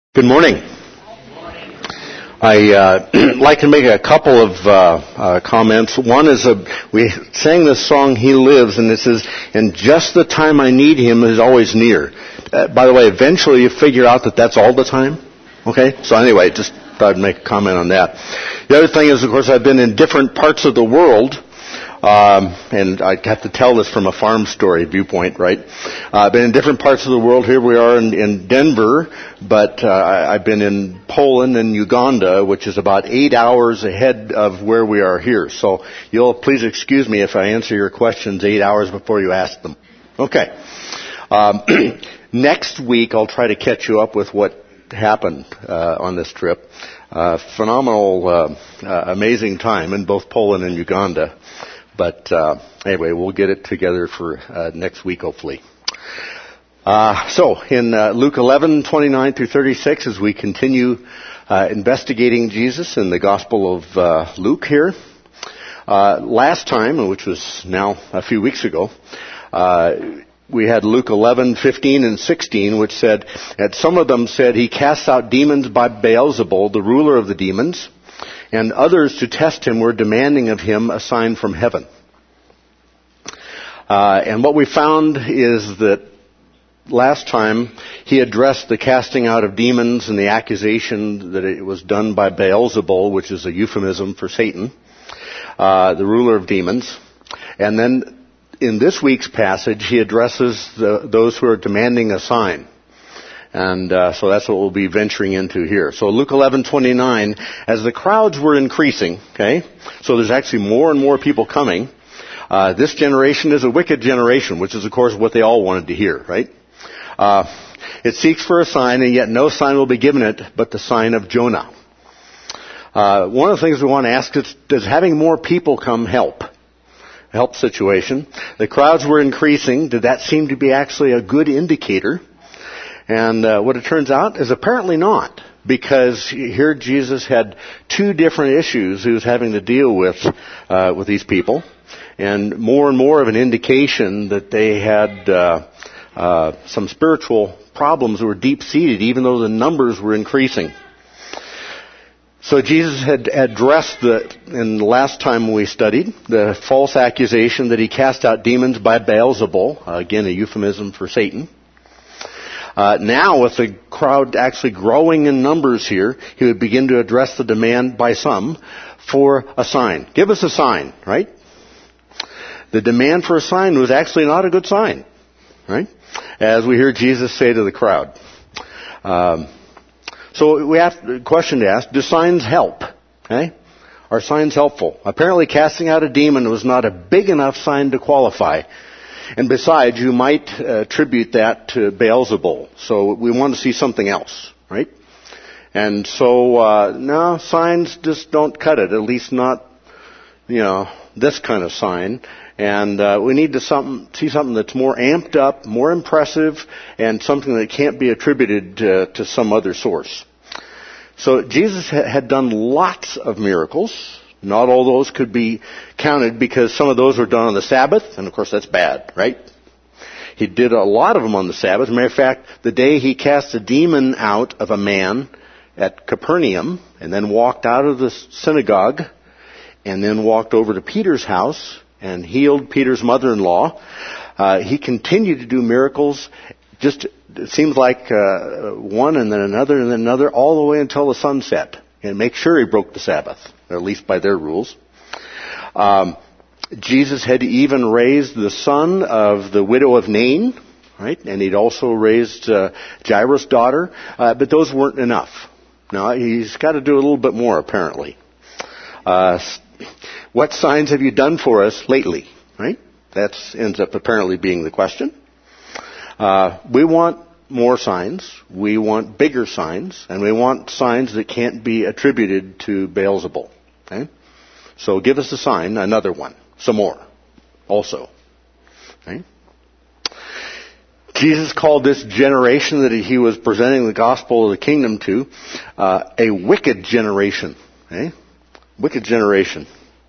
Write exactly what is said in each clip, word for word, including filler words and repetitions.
Good morning. I uh, like to make a couple of uh, uh, comments. One is a, we sang this song, He Lives, and it says, and just the time I need Him is always near. Uh, by the way, eventually you figure out that that's all the time. Okay? So anyway, just thought I'd make a comment on that. The other thing is, of course, I've been in different parts of the world. Um, and I have to tell this from a farm story viewpoint, right? Uh, I've been in different parts of the world. Here we are in, in Denver, but uh, I, I've been in Poland and Uganda, which is about eight hours ahead of where we are here. So you'll please excuse me if I answer your questions eight hours before you ask them. Okay. Um, next week I'll try to catch you up with what happened uh, on this trip. Uh, phenomenal, uh, uh, amazing time in both Poland and Uganda. But uh, anyway, we'll get it together for uh, next week, hopefully. Uh, so, in uh, Luke eleven, twenty-nine through thirty-six, as we continue uh, investigating Jesus in the Gospel of uh, Luke here, uh, last time, which was now a few weeks ago, uh, we had Luke eleven, fifteen, and sixteen, which said, that some of them said, he casts out demons by Beelzebul, the ruler of the demons. And others, to test him, were demanding of him a sign from heaven. Uh, and what we found is that last time he addressed the casting out of demons and the accusation that it was done by Beelzebul, which is a euphemism for Satan, uh, the ruler of demons. And then in this week's passage, he addresses the, those who are demanding a sign. And uh, so that's what we'll be venturing into here. So Luke eleven twenty-nine, as the crowds were increasing, okay, so there's actually more and more people coming. Uh, this generation is a wicked generation, which is, of course, what they all wanted to hear, right? Uh, it seeks for a sign, and yet no sign will be given it but the sign of Jonah. Uh, one of the things we want to ask is, does having more people come help? Help situation. The crowds were increasing. Did that seem to be actually a good indicator? And uh, what it turns out is apparently not, because here Jesus had two different issues he was having to deal with uh, with these people, and more and more of an indication that they had uh, uh, some spiritual problems that were deep-seated, even though the numbers were increasing. So Jesus had addressed the, in the last time we studied, the false accusation that he cast out demons by Beelzebul, uh, again a euphemism for Satan. Uh, now, with the crowd actually growing in numbers here, he would begin to address the demand by some for a sign. Give us a sign, right? The demand for a sign was actually not a good sign, right? As we hear Jesus say to the crowd. Um, so we have a question to ask, do signs help? Okay? Are signs helpful? Apparently casting out a demon was not a big enough sign to qualify. And besides, you might uh, attribute that to Beelzebul. So we want to see something else, right? And so, uh, no, signs just don't cut it. At least not, you know, this kind of sign. And uh, we need to some, see something that's more amped up, more impressive, and something that can't be attributed uh, to some other source. So Jesus ha- had done lots of miracles. Not all those could be counted because some of those were done on the Sabbath, and of course that's bad, right? He did a lot of them on the Sabbath. As a matter of fact, the day he cast a demon out of a man at Capernaum, and then walked out of the synagogue, and then walked over to Peter's house and healed Peter's mother-in-law, uh, he continued to do miracles, just, it seems like uh, one and then another and then another, all the way until the sun set, and make sure he broke the Sabbath. Or at least by their rules. Um, Jesus had even raised the son of the widow of Nain, right? And he'd also raised uh, Jairus' daughter, uh, but those weren't enough. Now, he's got to do a little bit more, apparently. Uh, what signs have you done for us lately, right? That ends up apparently being the question. Uh, we want more signs, we want bigger signs, and we want signs that can't be attributed to Beelzebul. Okay? So give us a sign, another one, some more, also. Okay? Jesus called this generation that he was presenting the gospel of the kingdom to uh, a wicked generation. Okay? Wicked generation.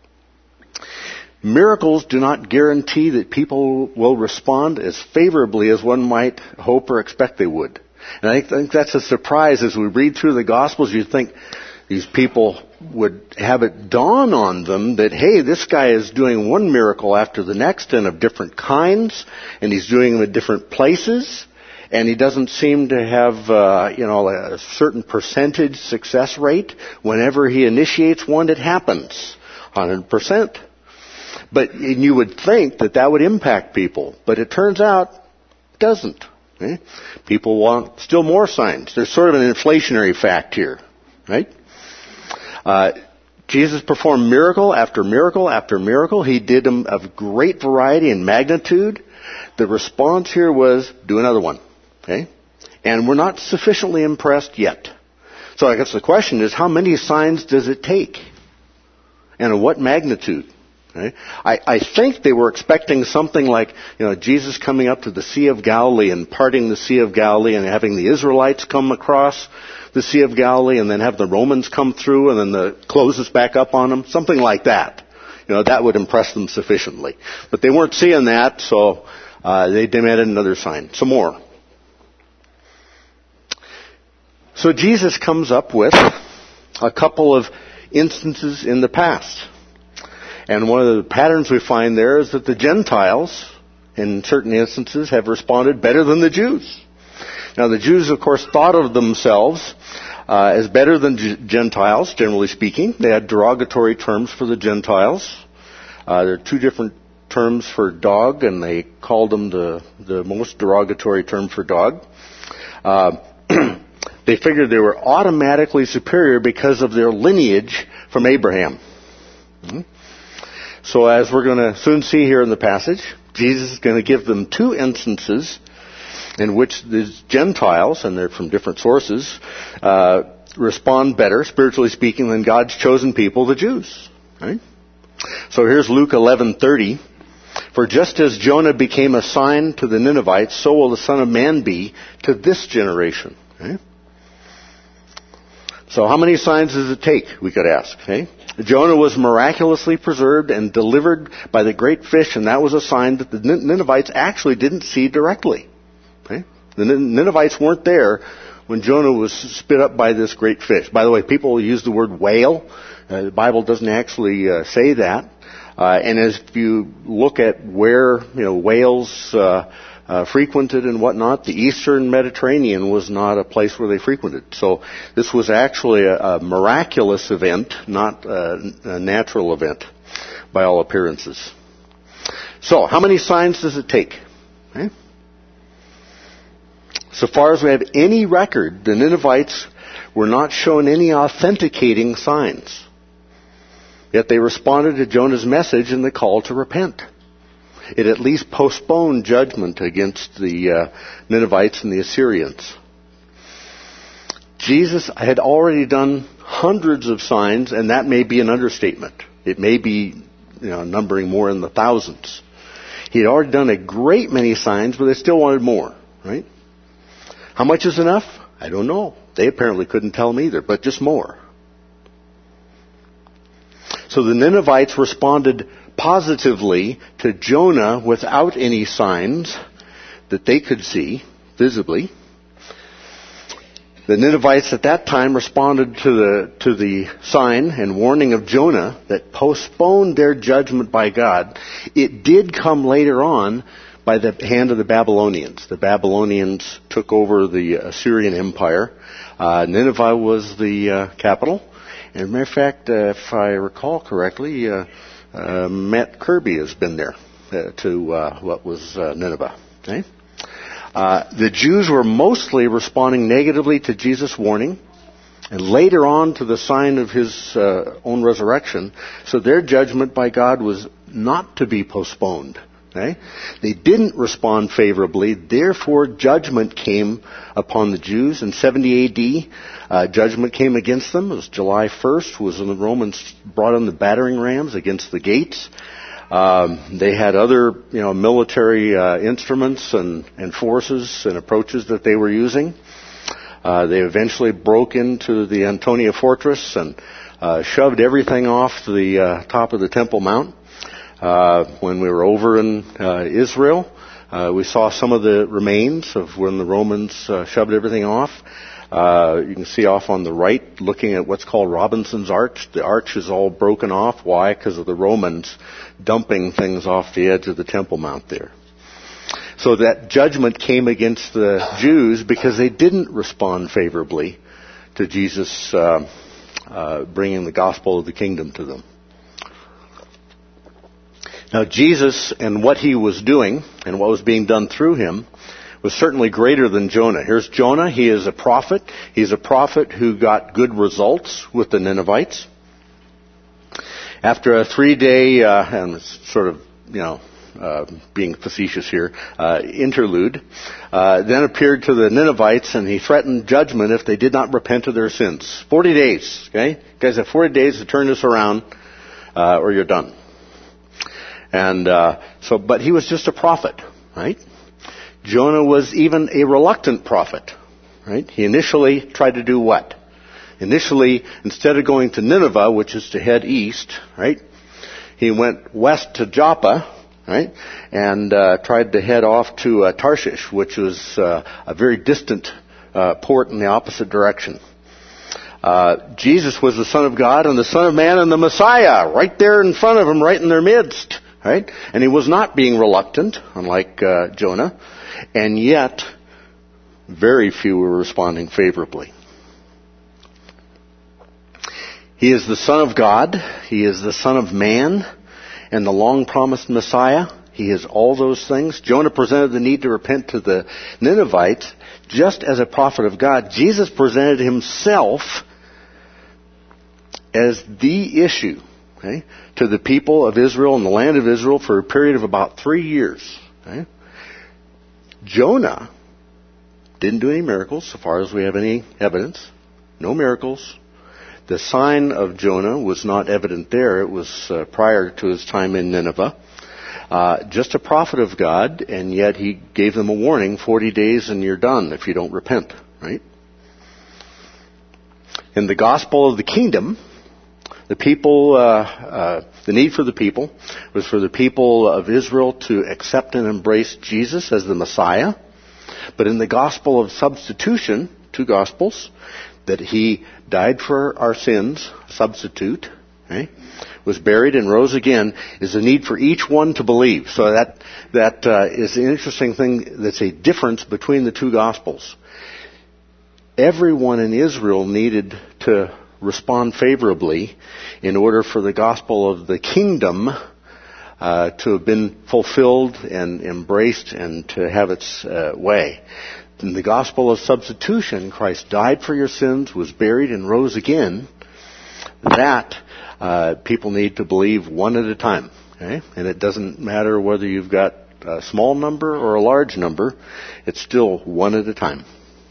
Miracles do not guarantee that people will respond as favorably as one might hope or expect they would. And I think that's a surprise. As we read through the Gospels, you'd think these people would have it dawn on them that, hey, this guy is doing one miracle after the next and of different kinds, and he's doing them at different places, and he doesn't seem to have, uh, you know, a certain percentage success rate. Whenever he initiates one, it happens, one hundred percent. But and you would think that that would impact people, but it turns out it doesn't. Okay? People want still more signs. There's sort of an inflationary fact here, right? Uh, Jesus performed miracle after miracle after miracle. He did them of great variety and magnitude. The response here was, do another one. Okay? And we're not sufficiently impressed yet. So I guess the question is, how many signs does it take? And of what magnitude? Okay? I, I think they were expecting something like, you know, Jesus coming up to the Sea of Galilee and parting the Sea of Galilee and having the Israelites come across the Sea of Galilee and then have the Romans come through and then the closes back up on them. Something like that. You know, that would impress them sufficiently. But they weren't seeing that, so uh, they demanded another sign. Some more. So Jesus comes up with a couple of instances in the past. And one of the patterns we find there is that the Gentiles, in certain instances, have responded better than the Jews. Now, the Jews, of course, thought of themselves uh, as better than G- Gentiles, generally speaking. They had derogatory terms for the Gentiles. Uh, there are two different terms for dog, and they called them the, the most derogatory term for dog. Uh, they figured they were automatically superior because of their lineage from Abraham. Mm-hmm. So as we're going to soon see here in the passage, Jesus is going to give them two instances in which the Gentiles, and they're from different sources, uh, respond better, spiritually speaking, than God's chosen people, the Jews. Right? So here's Luke eleven thirty. For just as Jonah became a sign to the Ninevites, so will the Son of Man be to this generation. Okay? So how many signs does it take, we could ask. Okay? Jonah was miraculously preserved and delivered by the great fish, and that was a sign that the Ninevites actually didn't see directly. Okay? The Ninevites weren't there when Jonah was spit up by this great fish. By the way, people use the word whale. Uh, the Bible doesn't actually uh, say that. Uh, and as you look at where, you know, whales uh, uh, frequented and whatnot, the Eastern Mediterranean was not a place where they frequented. So this was actually a, a miraculous event, not a, a natural event, by all appearances. So, how many signs does it take? Okay. So far as we have any record, the Ninevites were not shown any authenticating signs. Yet they responded to Jonah's message and the call to repent. It at least postponed judgment against the uh, Ninevites and the Assyrians. Jesus had already done hundreds of signs, and that may be an understatement. It may be, you know, numbering more in the thousands. He had already done a great many signs, but they still wanted more, right? How much is enough? I don't know. They apparently couldn't tell them either, but just more. So the Ninevites responded positively to Jonah without any signs that they could see visibly. The Ninevites at that time responded to the to the sign and warning of Jonah that postponed their judgment by God. It did come later on by the hand of the Babylonians. The Babylonians took over the Assyrian Empire. Uh, Nineveh was the uh, capital. As a matter of fact, uh, if I recall correctly, uh, uh, Matt Kirby has been there uh, to uh, what was uh, Nineveh. Okay? Uh, the Jews were mostly responding negatively to Jesus' warning, and later on to the sign of his uh, own resurrection. So their judgment by God was not to be postponed. Okay? They didn't respond favorably, therefore judgment came upon the Jews. In seventy A D, uh, judgment came against them. It was July first, was when the Romans brought in the battering rams against the gates. Um, they had other, you know, military uh, instruments and, and forces and approaches that they were using. Uh, they eventually broke into the Antonia fortress and uh, shoved everything off the uh, top of the Temple Mount. Uh, when we were over in uh, Israel, Uh, we saw some of the remains of when the Romans uh, shoved everything off. Uh, you can see off on the right, looking at what's called Robinson's Arch. The arch is all broken off. Why? Because of the Romans dumping things off the edge of the Temple Mount there. So that judgment came against the Jews because they didn't respond favorably to Jesus uh, uh, bringing the gospel of the kingdom to them. Now, Jesus and what he was doing and what was being done through him was certainly greater than Jonah. Here's Jonah. He is a prophet. He's a prophet who got good results with the Ninevites. After a three-day, uh, and it's sort of, you know, uh, being facetious here, uh, interlude, uh, then appeared to the Ninevites, and he threatened judgment if they did not repent of their sins. Forty days, okay? You guys have forty days to turn this around, uh, or you're done. And uh, so, but he was just a prophet, right? Jonah was even a reluctant prophet, right? He initially tried to do what? Initially, instead of going to Nineveh, which is to head east, right? He went west to Joppa, right? And uh, tried to head off to uh, Tarshish, which was uh, a very distant uh, port in the opposite direction. Uh, Jesus was the Son of God and the Son of Man and the Messiah, right there in front of him, right in their midst, right? And he was not being reluctant, unlike uh, Jonah. And yet, very few were responding favorably. He is the Son of God. He is the Son of Man and the long-promised Messiah. He is all those things. Jonah presented the need to repent to the Ninevites just as a prophet of God. Jesus presented himself as the issue, okay, to the people of Israel and the land of Israel for a period of about three years. Okay? Jonah didn't do any miracles, so far as we have any evidence. No miracles. The sign of Jonah was not evident there. It was uh, prior to his time in Nineveh. Uh, just a prophet of God, and yet he gave them a warning, forty days and you're done if you don't repent, right? In the gospel of the kingdom, the people, uh, uh, the need for the people was for the people of Israel to accept and embrace Jesus as the Messiah. But in the gospel of substitution, two gospels, that he died for our sins, substitute, okay, was buried and rose again, is a need for each one to believe. So that that uh, is an interesting thing. That's a difference between the two gospels. Everyone in Israel needed to respond favorably in order for the gospel of the kingdom uh, to have been fulfilled and embraced and to have its uh, way. In the gospel of substitution, Christ died for your sins, was buried, and rose again. That uh, people need to believe one at a time. Okay? And it doesn't matter whether you've got a small number or a large number. It's still one at a time.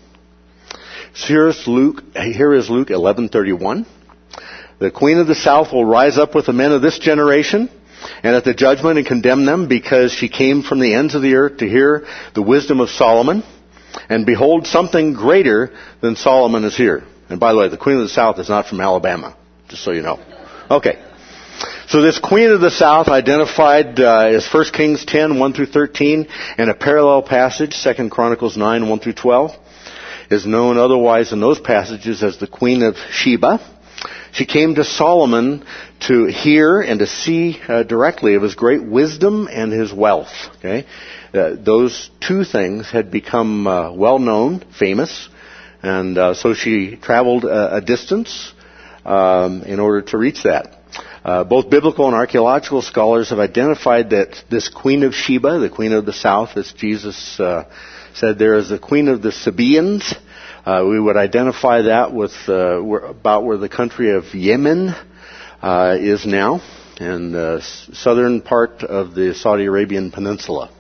So here's Luke, here is Luke eleven thirty-one. The queen of the south will rise up with the men of this generation and at the judgment and condemn them, because she came from the ends of the earth to hear the wisdom of Solomon. And behold, something greater than Solomon is here. And by the way, the queen of the south is not from Alabama, just so you know. Okay. So this queen of the south, identified uh, as First Kings ten, one through thirteen, and a parallel passage, Second Chronicles nine, one through twelve, is known otherwise in those passages as the Queen of Sheba. She came to Solomon to hear and to see uh, directly of his great wisdom and his wealth. Okay, uh, those two things had become uh, well known, famous, and uh, so she traveled a, a distance um, in order to reach that. Uh, both biblical and archaeological scholars have identified that this Queen of Sheba, the Queen of the South, as Jesus uh, said there, is the Queen of the Sabaeans. Uh, we would identify that with uh, where, about where the country of Yemen uh, is now, and the southern part of the Saudi Arabian Peninsula.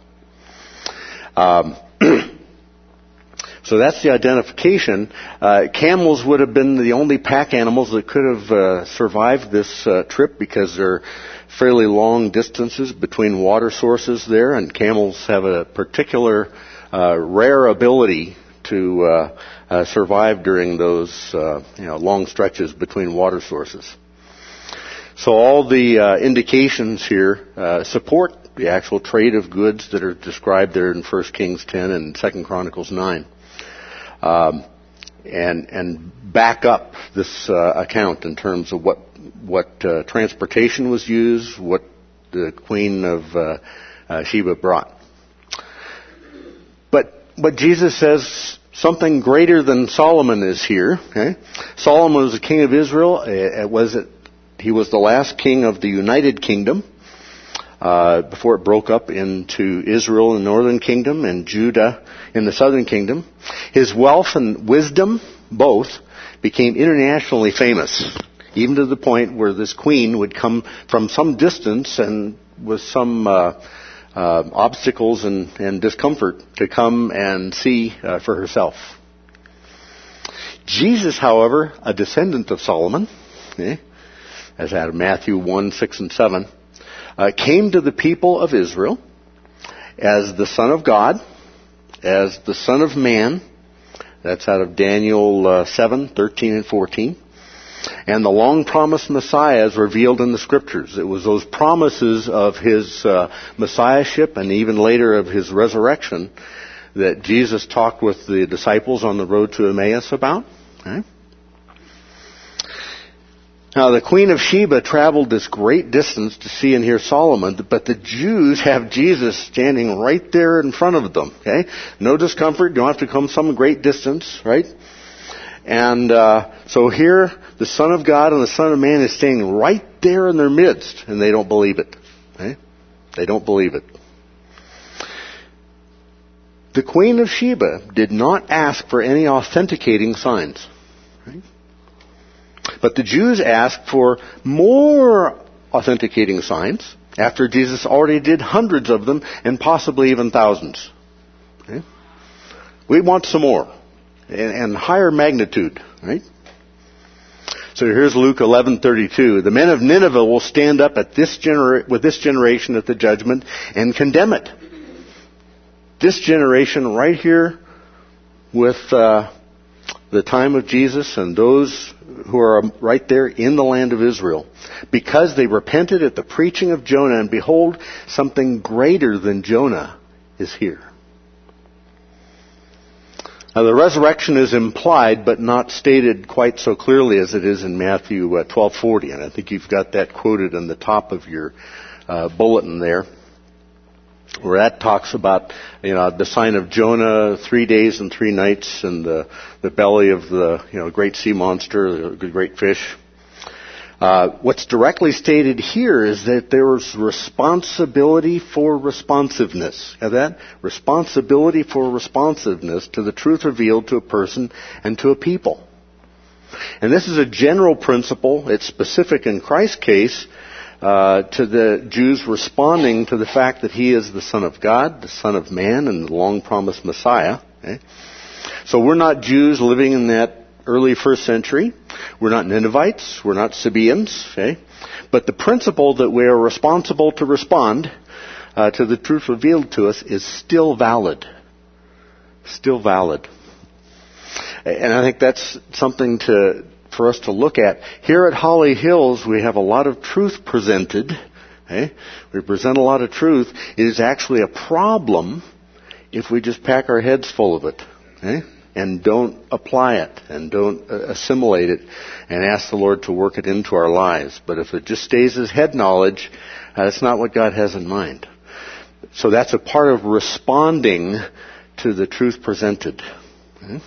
Um, so that's the identification. Uh, camels would have been the only pack animals that could have uh, survived this uh, trip, because they're fairly long distances between water sources there, and camels have a particular uh, rare ability to uh, uh, survive during those uh, you know, long stretches between water sources. So all the uh, indications here uh, support the actual trade of goods that are described there in First Kings ten and Second Chronicles nine. Um, and and back up this uh, account in terms of what what uh, transportation was used, what the Queen of uh, uh, Sheba brought. But but Jesus says something greater than Solomon is here. Okay? Solomon was the king of Israel. It was it, he was the last king of the United Kingdom uh, before it broke up into Israel in the northern kingdom and Judah in the southern kingdom. His wealth and wisdom, both, became internationally famous, even to the point where this queen would come from some distance and with some uh, uh, obstacles and, and discomfort to come and see uh, for herself. Jesus, however, a descendant of Solomon, okay, as out of Matthew one, six, and seven, uh, came to the people of Israel as the Son of God, as the Son of Man. That's out of Daniel uh, seven, thirteen, and fourteen. And the long-promised Messiah is revealed in the Scriptures. It was those promises of His uh, Messiahship and even later of His resurrection that Jesus talked with the disciples on the road to Emmaus about. Okay? Now, the Queen of Sheba traveled this great distance to see and hear Solomon, but the Jews have Jesus standing right there in front of them. Okay? No discomfort. You don't have to come some great distance, right? And uh, so here, the Son of God and the Son of Man is standing right there in their midst, and they don't believe it. Okay? They don't believe it. The Queen of Sheba did not ask for any authenticating signs. Right? But the Jews asked for more authenticating signs after Jesus already did hundreds of them and possibly even thousands. Okay? We want some more and, and higher magnitude, right? So here's Luke eleven thirty-two. The men of Nineveh will stand up at this genera- with this generation at the judgment and condemn it. This generation right here with uh, the time of Jesus and those who are right there in the land of Israel, because they repented at the preaching of Jonah, and behold, something greater than Jonah is here. Now, the resurrection is implied, but not stated quite so clearly as it is in Matthew uh, twelve forty, and I think you've got that quoted on the top of your uh, bulletin there, where that talks about, you know, the sign of Jonah, three days and three nights in the, the belly of the, you know, great sea monster, the great fish. Uh, what's directly stated here is that there is responsibility for responsiveness. Have that? Responsibility for responsiveness to the truth revealed to a person and to a people. And this is a general principle. It's specific in Christ's case, Uh, to the Jews responding to the fact that He is the Son of God, the Son of Man, and the long-promised Messiah. Okay? So we're not Jews living in that early first century. We're not Ninevites. We're not Sabaeans. Okay? But the principle that we are responsible to respond uh, to the truth revealed to us is still valid. Still valid. And I think that's something to... for us to look at. Here at Holly Hills, we have a lot of truth presented. Okay? We present a lot of truth. It is actually a problem if we just pack our heads full of it, okay? And don't apply it and don't uh, assimilate it and ask the Lord to work it into our lives. But if it just stays as head knowledge, uh, that's not what God has in mind. So that's a part of responding to the truth presented. Okay?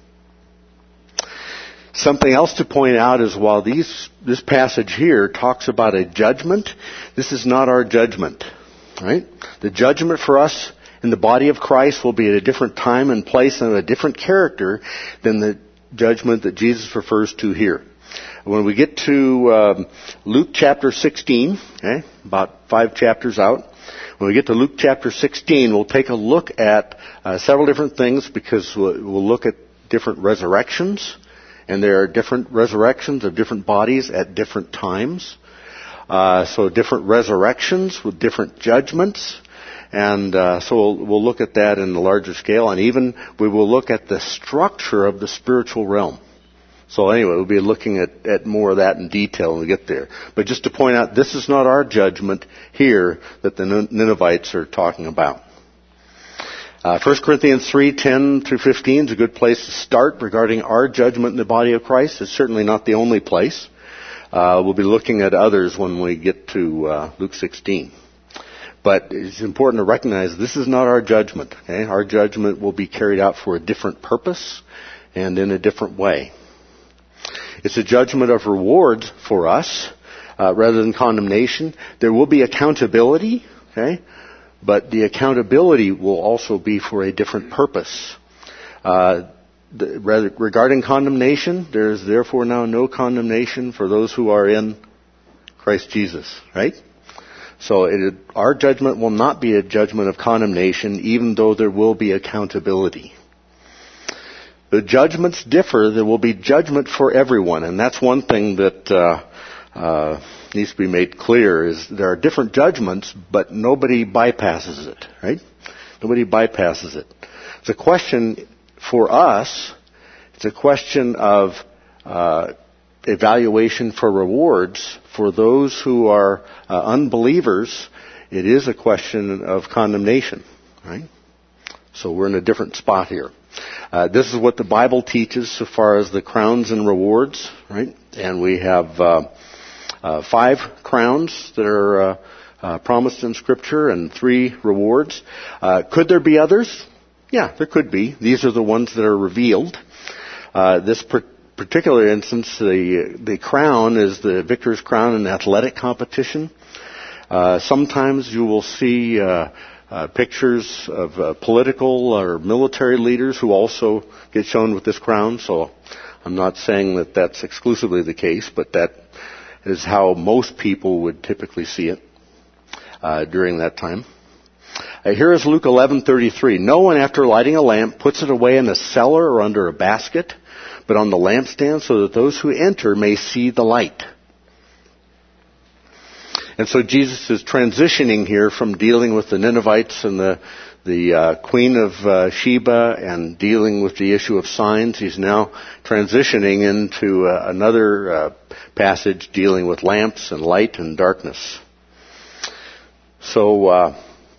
Something else to point out is while these, this passage here talks about a judgment, this is not our judgment. Right? The judgment for us in the body of Christ will be at a different time and place and a different character than the judgment that Jesus refers to here. When we get to um, Luke chapter sixteen, okay, about five chapters out, when we get to Luke chapter sixteen, we'll take a look at uh, several different things because we'll, we'll look at different resurrections. And there are different resurrections of different bodies at different times. Uh, so different resurrections with different judgments. And uh, so we'll, we'll look at that in a larger scale. And even we will look at the structure of the spiritual realm. So anyway, we'll be looking at, at more of that in detail when we get there. But just to point out, this is not our judgment here that the Ninevites are talking about. Uh, First Corinthians three, ten through fifteen is a good place to start regarding our judgment in the body of Christ. It's certainly not the only place. Uh, we'll be looking at others when we get to uh, Luke sixteen. But it's important to recognize this is not our judgment. Okay? Our judgment will be carried out for a different purpose and in a different way. It's a judgment of reward for us uh, rather than condemnation. There will be accountability, okay? But the accountability will also be for a different purpose. Uh, the, rather, regarding condemnation, there is therefore now no condemnation for those who are in Christ Jesus, right? So it, our judgment will not be a judgment of condemnation, even though there will be accountability. The judgments differ. There will be judgment for everyone, and that's one thing that uh, uh, needs to be made clear, is there are different judgments, but nobody bypasses it, right? Nobody bypasses it. It's a question for us, it's a question of uh, evaluation for rewards. For those who are uh, unbelievers, it is a question of condemnation, right? So we're in a different spot here. Uh, this is what the Bible teaches so far as the crowns and rewards, right? And we have uh, uh, five crowns that are uh, uh, promised in Scripture and three rewards. Uh, could there be others? Yeah, there could be. These are the ones that are revealed. Uh, this per- particular instance, the the crown is the victor's crown in athletic competition. Uh, sometimes you will see uh, uh, pictures of uh, political or military leaders who also get shown with this crown. So I'm not saying that that's exclusively the case, but that is how most people would typically see it uh, during that time. Uh, here is Luke eleven thirty-three. No one, after lighting a lamp, puts it away in a cellar or under a basket, but on the lampstand, so that those who enter may see the light. And so Jesus is transitioning here from dealing with the Ninevites and the the uh, Queen of uh, Sheba and dealing with the issue of signs. He's now transitioning into uh, another uh, passage dealing with lamps and light and darkness. So, uh,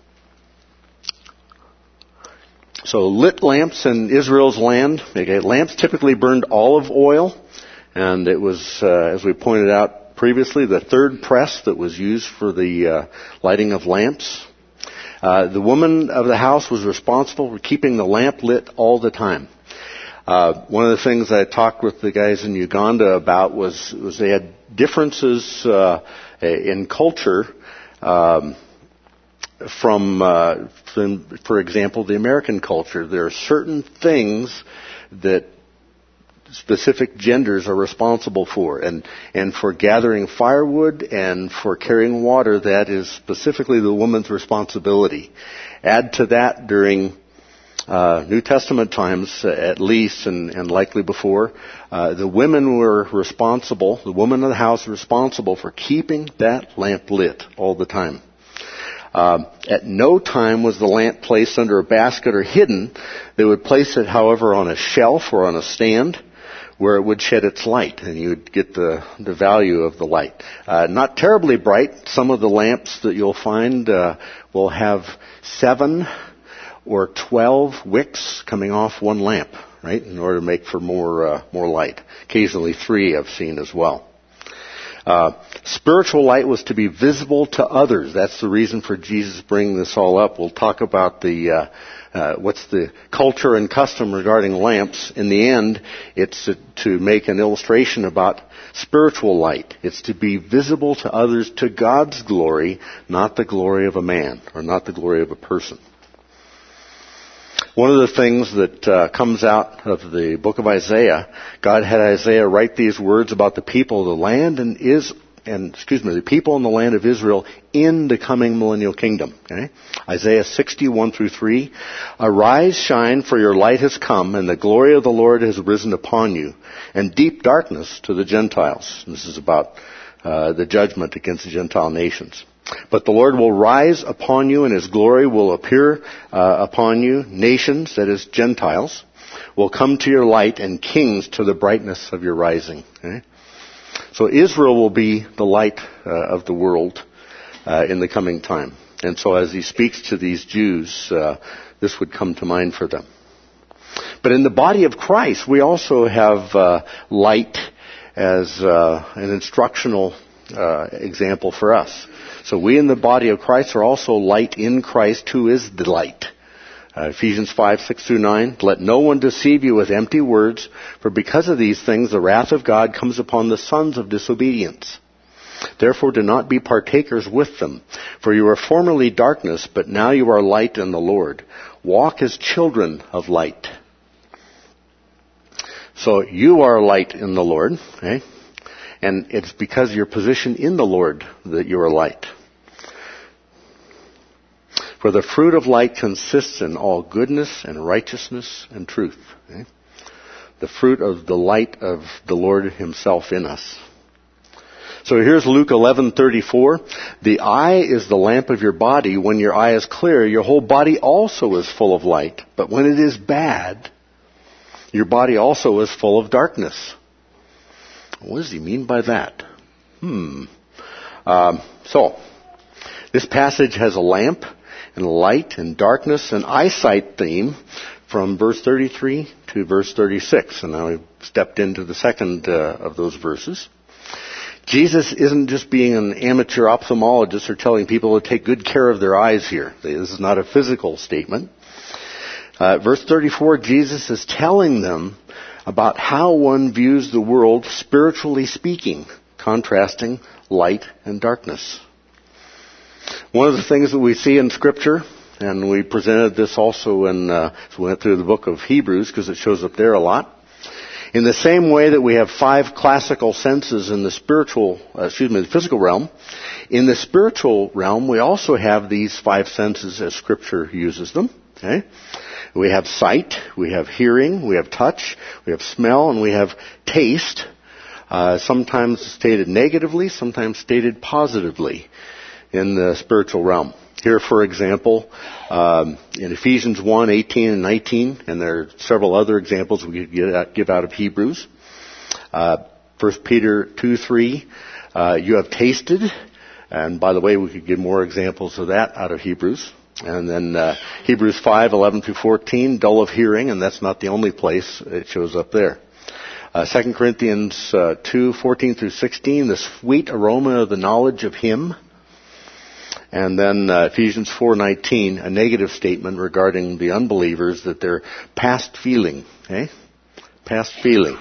so lit lamps in Israel's land. Okay, lamps typically burned olive oil, and it was, uh, as we pointed out previously, the third press that was used for the uh, lighting of lamps. Uh, the woman of the house was responsible for keeping the lamp lit all the time. Uh, one of the things I talked with the guys in Uganda about was, was they had differences uh, in culture um, from, uh, from, for example, the American culture. There are certain things that specific genders are responsible for, and and for gathering firewood and for carrying water, that is specifically the woman's responsibility. Add to that during uh, New Testament times, uh, at least, and, and likely before, uh, the women were responsible, the woman of the house was responsible for keeping that lamp lit all the time. Uh, at no time was the lamp placed under a basket or hidden. They would place it, however, on a shelf or on a stand, where it would shed its light, and you would get the, the value of the light. Uh, not terribly bright. Some of the lamps that you'll find uh, will have seven or twelve wicks coming off one lamp, right, in order to make for more uh, more light. Occasionally three I've seen as well. Uh, spiritual light was to be visible to others. That's the reason for Jesus bringing this all up. We'll talk about the uh, uh, what's the culture and custom regarding lamps. In the end, it's to, to make an illustration about spiritual light. It's to be visible to others to God's glory, not the glory of a man or not the glory of a person. One of the things that uh, comes out of the book of Isaiah, God had Isaiah write these words about the people of the land and is, and excuse me, the people in the land of Israel in the coming millennial kingdom. Okay? Isaiah sixty-one through three. Arise, shine, for your light has come, and the glory of the Lord has risen upon you, and deep darkness to the Gentiles. This is about uh, the judgment against the Gentile nations. But the Lord will rise upon you, and His glory will appear uh, upon you. Nations, that is, Gentiles, will come to your light, and kings to the brightness of your rising. Okay? So Israel will be the light uh, of the world uh, in the coming time. And so as he speaks to these Jews, uh, this would come to mind for them. But in the body of Christ, we also have uh, light as uh, an instructional uh, example for us. So we in the body of Christ are also light in Christ, who is the light. Uh, Ephesians five, six through nine, let no one deceive you with empty words, for because of these things the wrath of God comes upon the sons of disobedience. Therefore do not be partakers with them, for you were formerly darkness, but now you are light in the Lord. Walk as children of light. So you are light in the Lord, okay? And it's because of your position in the Lord that you are light. For the fruit of light consists in all goodness and righteousness and truth. Okay? The fruit of the light of the Lord himself in us. So here's Luke eleven thirty-four. The eye is the lamp of your body. When your eye is clear, your whole body also is full of light. But when it is bad, your body also is full of darkness. What does he mean by that? Hmm. Um, so, this passage has a lamp and light and darkness and eyesight theme from verse thirty-three to verse thirty-six. And now we've stepped into the second uh, of those verses. Jesus isn't just being an amateur ophthalmologist or telling people to take good care of their eyes here. This is not a physical statement. Uh, verse thirty-four, Jesus is telling them about how one views the world spiritually speaking, contrasting light and darkness. One of the things that we see in Scripture, and we presented this also in, uh, so we went through the book of Hebrews because it shows up there a lot. In the same way that we have five classical senses in the spiritual, uh, excuse me, the physical realm, in the spiritual realm we also have these five senses as Scripture uses them. Okay? We have sight, we have hearing, we have touch, we have smell, and we have taste. Uh, sometimes stated negatively, sometimes stated positively in the spiritual realm. Here, for example, um, in Ephesians one, eighteen and nineteen, and there are several other examples we could give out of Hebrews. Uh, First Peter two, three, uh, you have tasted, and by the way, we could give more examples of that out of Hebrews. And then uh, Hebrews five, eleven through fourteen, dull of hearing, and that's not the only place it shows up there. Uh, Second Corinthians uh, two, fourteen through sixteen, the sweet aroma of the knowledge of Him. And then uh, Ephesians four nineteen, a negative statement regarding the unbelievers that they're past feeling. Okay? Past feeling.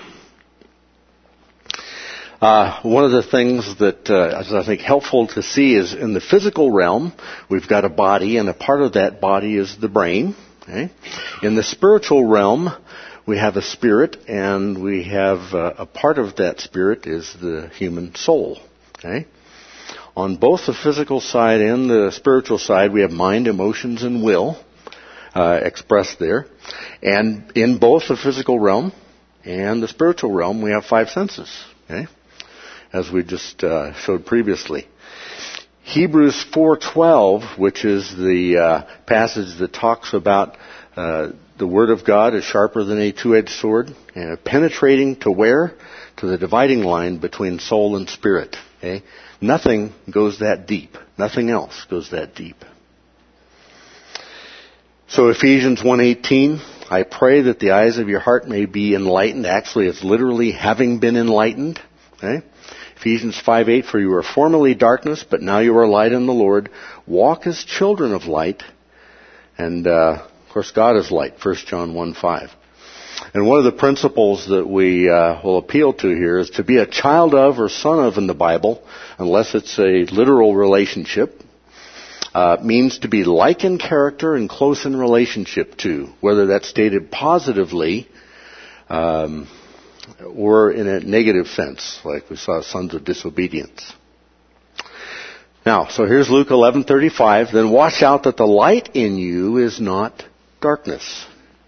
Uh, one of the things that uh, is, I think, helpful to see is in the physical realm, we've got a body, and a part of that body is the brain. Okay? In the spiritual realm, we have a spirit, and we have uh, a part of that spirit is the human soul. Okay? On both the physical side and the spiritual side, we have mind, emotions, and will uh, expressed there. And in both the physical realm and the spiritual realm, we have five senses, okay? As we just uh, showed previously. Hebrews four twelve, which is the uh, passage that talks about uh, the Word of God is sharper than a two-edged sword, uh, penetrating to where? To the dividing line between soul and spirit, okay? Nothing goes that deep. Nothing else goes that deep. So Ephesians one eighteen, I pray that the eyes of your heart may be enlightened. Actually, it's literally having been enlightened. Okay? Ephesians five eight, for you were formerly darkness, but now you are light in the Lord. Walk as children of light. And, uh, of course, God is light. First John one five. And one of the principles that we uh, will appeal to here is to be a child of or son of in the Bible, unless it's a literal relationship, uh, means to be like in character and close in relationship to, whether that's stated positively um, or in a negative sense, like we saw sons of disobedience. Now, so here's Luke eleven thirty-five. Then watch out that the light in you is not darkness.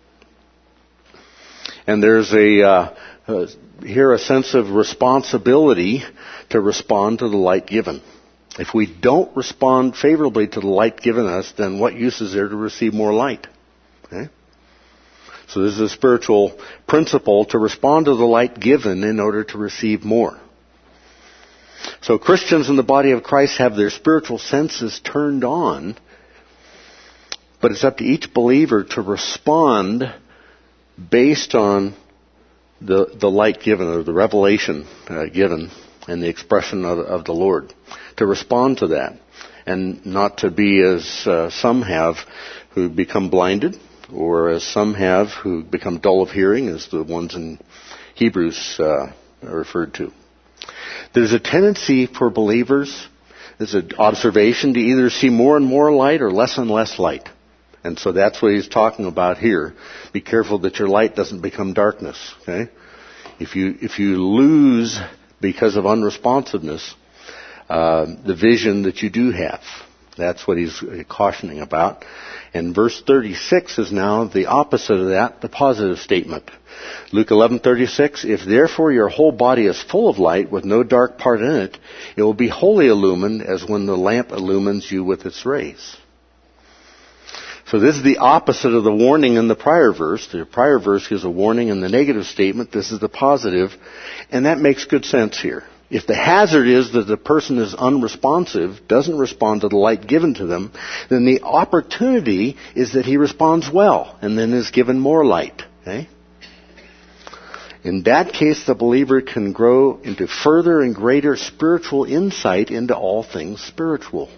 And there's a uh, uh, here a sense of responsibility to respond to the light given. If we don't respond favorably to the light given us, then what use is there to receive more light? Okay? So this is a spiritual principle to respond to the light given in order to receive more. So Christians in the body of Christ have their spiritual senses turned on, but it's up to each believer to respond based on the the light given, or the revelation uh, given, and the expression of, of the Lord. To respond to that, and not to be as uh, some have who become blinded, or as some have who become dull of hearing, as the ones in Hebrews uh, are referred to. There's a tendency for believers, there's an observation, to either see more and more light or less and less light. And so that's what he's talking about here. Be careful that your light doesn't become darkness. Okay? If you if you lose because of unresponsiveness uh, the vision that you do have, that's what he's cautioning about. And verse thirty-six is now the opposite of that, the positive statement. Luke eleven thirty-six, if therefore your whole body is full of light with no dark part in it, it will be wholly illumined as when the lamp illumines you with its rays. So this is the opposite of the warning in the prior verse. The prior verse gives a warning in the negative statement. This is the positive. And that makes good sense here. If the hazard is that the person is unresponsive, doesn't respond to the light given to them, then the opportunity is that he responds well and then is given more light. Okay? In that case, the believer can grow into further and greater spiritual insight into all things spiritual.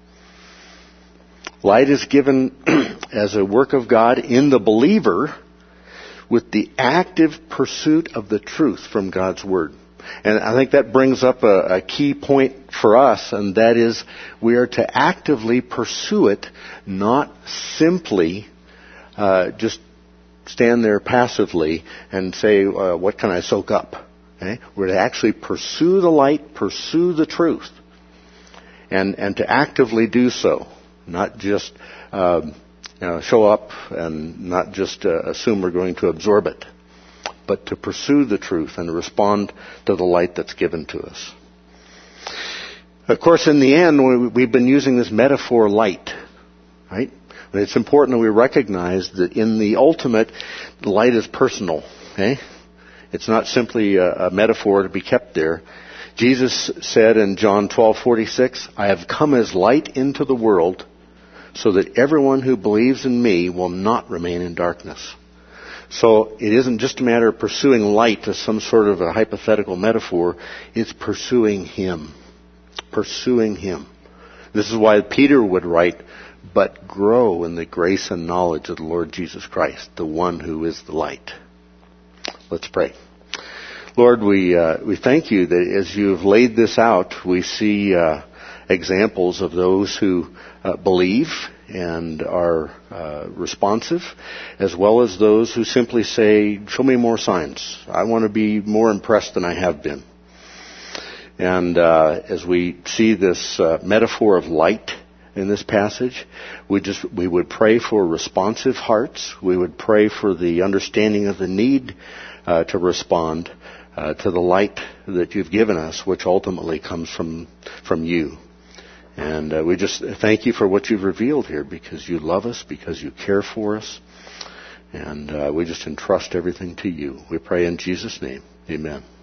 Light is given as a work of God in the believer with the active pursuit of the truth from God's Word. And I think that brings up a, a key point for us, and that is we are to actively pursue it, not simply uh, just stand there passively and say, uh, what can I soak up? Okay? We're to actually pursue the light, pursue the truth, and, and to actively do so. Not just uh, you know, show up and not just uh, assume we're going to absorb it, but to pursue the truth and respond to the light that's given to us. Of course, in the end, we've been using this metaphor light, right? And it's important that we recognize that in the ultimate, light is personal, okay? It's not simply a, a metaphor to be kept there. Jesus said in John twelve forty-six, I have come as light into the world so that everyone who believes in me will not remain in darkness. So it isn't just a matter of pursuing light as some sort of a hypothetical metaphor. It's pursuing Him. Pursuing Him. This is why Peter would write, but grow in the grace and knowledge of the Lord Jesus Christ, the one who is the light. Let's pray. Lord, we uh, we thank you that as you have laid this out, we see uh, examples of those who uh, believe and are uh, responsive, as well as those who simply say, show me more signs. I want to be more impressed than I have been. And uh, as we see this uh, metaphor of light in this passage, we just we would pray for responsive hearts. We would pray for the understanding of the need uh, to respond uh, to the light that you've given us, which ultimately comes from from you. And uh, we just thank you for what you've revealed here, because you love us, because you care for us. And uh, we just entrust everything to you. We pray in Jesus' name. Amen.